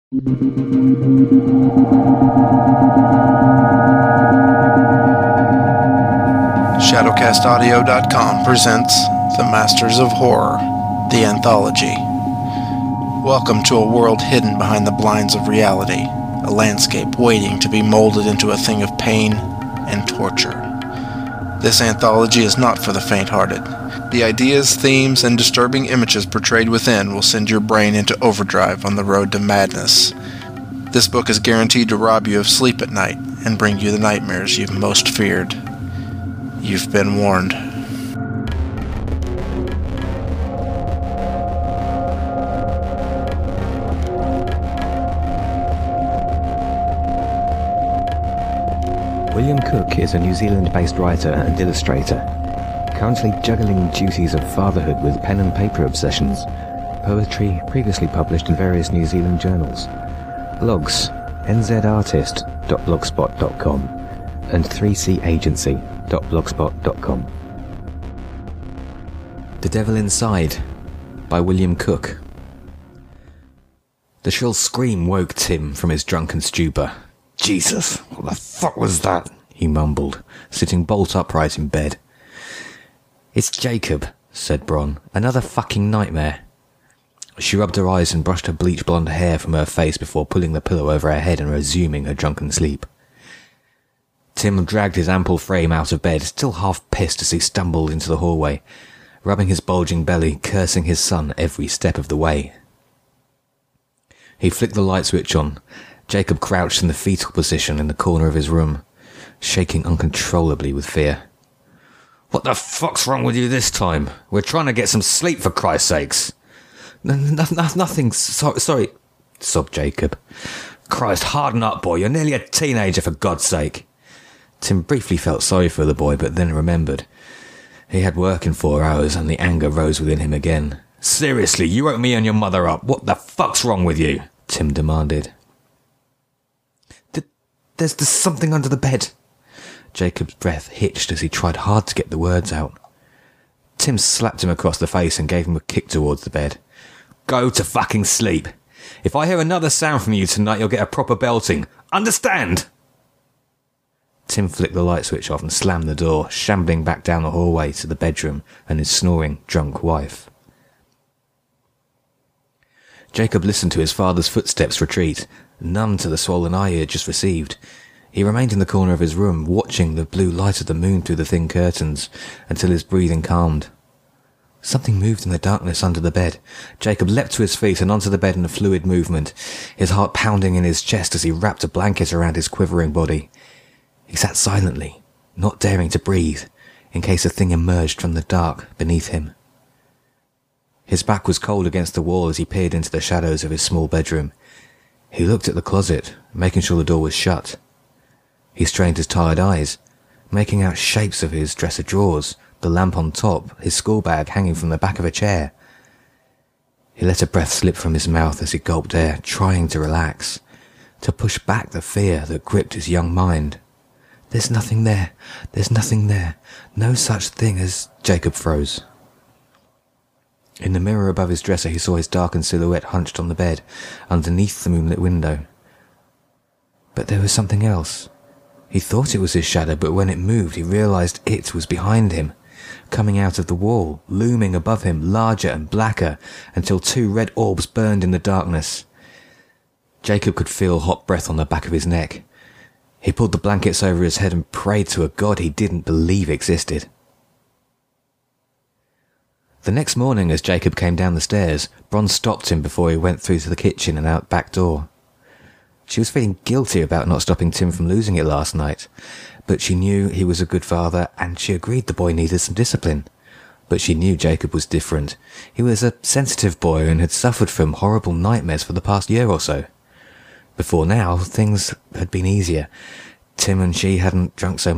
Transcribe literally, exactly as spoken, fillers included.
Shadowcast Audio dot com presents The Masters of Horror, the Anthology. Welcome to a world hidden behind the blinds of reality, a landscape waiting to be molded into a thing of pain and torture. This anthology is not for the faint-hearted. The ideas, themes, and disturbing images portrayed within will send your brain into overdrive on the road to madness. This book is guaranteed to rob you of sleep at night and bring you the nightmares you've most feared. You've been warned. William Cook is a New Zealand-based writer and illustrator, currently juggling duties of fatherhood with pen and paper obsessions, poetry previously published in various New Zealand journals, blogs n z artist dot blogspot dot com and three c agency dot blogspot dot com. The Devil Inside by William Cook. The shrill scream woke Tim from his drunken stupor. Jesus, what the fuck was that? He mumbled, sitting bolt upright in bed. It's Jacob, said Bron. Another fucking nightmare. She rubbed her eyes and brushed her bleach blonde hair from her face before pulling the pillow over her head and resuming her drunken sleep. Tim dragged his ample frame out of bed, still half pissed as he stumbled into the hallway, rubbing his bulging belly, cursing his son every step of the way. He flicked the light switch on. Jacob crouched in the fetal position in the corner of his room, shaking uncontrollably with fear. What the fuck's wrong with you this time? We're trying to get some sleep, for Christ's sakes. No, no, no, nothing, so, sorry, sobbed Jacob. Christ, harden up, boy, you're nearly a teenager, for God's sake. Tim briefly felt sorry for the boy, but then remembered. He had work in four hours, and the anger rose within him again. Seriously, you woke me and your mother up. What the fuck's wrong with you? Tim demanded. There's, there's something under the bed. Jacob's breath hitched as he tried hard to get the words out. Tim slapped him across the face and gave him a kick towards the bed. Go to fucking sleep. If I hear another sound from you tonight, you'll get a proper belting. Understand? Tim flicked the light switch off and slammed the door, shambling back down the hallway to the bedroom and his snoring, drunk wife. Jacob listened to his father's footsteps retreat, numb to the swollen eye he had just received. He remained in the corner of his room, watching the blue light of the moon through the thin curtains, until his breathing calmed. Something moved in the darkness under the bed. Jacob leapt to his feet and onto the bed in a fluid movement, his heart pounding in his chest as he wrapped a blanket around his quivering body. He sat silently, not daring to breathe, in case a thing emerged from the dark beneath him. His back was cold against the wall as he peered into the shadows of his small bedroom. He looked at the closet, making sure the door was shut. He strained his tired eyes, making out shapes of his dresser drawers, the lamp on top, his school bag hanging from the back of a chair. He let a breath slip from his mouth as he gulped air, trying to relax, to push back the fear that gripped his young mind. There's nothing there. There's nothing there. No such thing as... Jacob froze. In the mirror above his dresser he saw his darkened silhouette hunched on the bed, underneath the moonlit window. But there was something else. He thought it was his shadow, but when it moved he realized it was behind him, coming out of the wall, looming above him, larger and blacker, until two red orbs burned in the darkness. Jacob could feel hot breath on the back of his neck. He pulled the blankets over his head and prayed to a god he didn't believe existed. The next morning, as Jacob came down the stairs, Bron stopped him before he went through to the kitchen and out back door. She was feeling guilty about not stopping Tim from losing it last night, but she knew he was a good father, and she agreed the boy needed some discipline. But she knew Jacob was different. He was a sensitive boy and had suffered from horrible nightmares for the past year or so. Before now, things had been easier. Tim and she hadn't drunk so